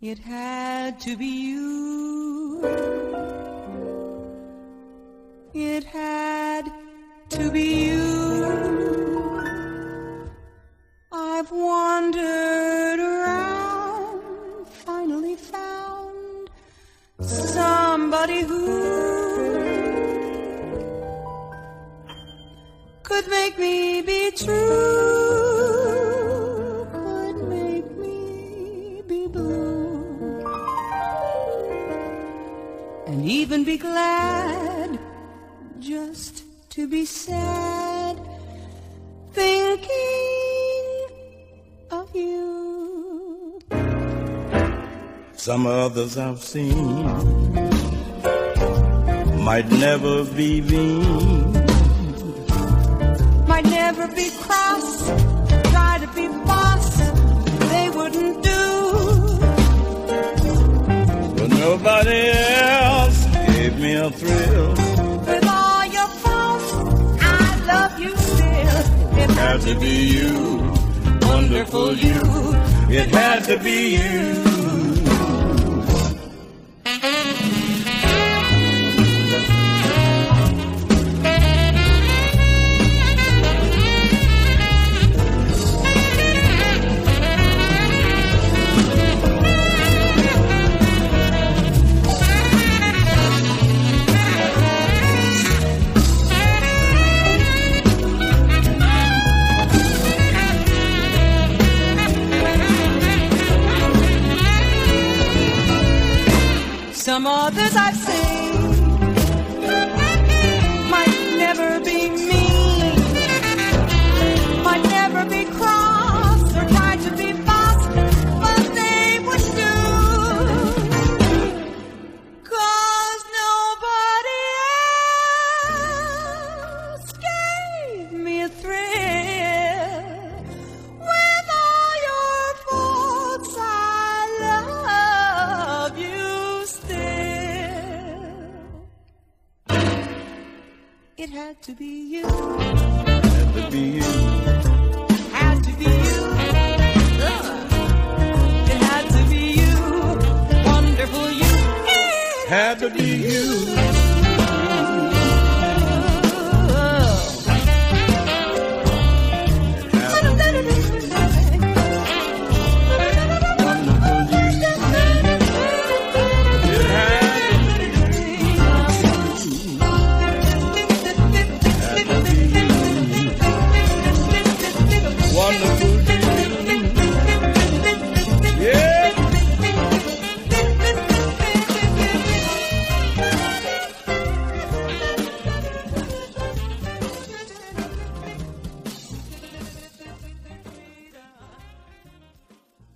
It had to be you. It had to be you. I've wandered around, finally found somebody who could make me be true, could make me be blue, and even be glad just to be sad, thinking of you. Some others I've seen might never be mean, might never be cross, try to be boss, they wouldn't do. But nobody else gave me a thrill. With all your faults, I love you still. It Had to be you, wonderful you. It had to be you. Some others I've seen might never be mean, might never be cross or try to be boss, but they would do, 'cause nobody else gave me a thrill. With all your faults, I love you. It had to be you. Had to be you. Had to be you. It had to be you. Wonderful you. Had to be you.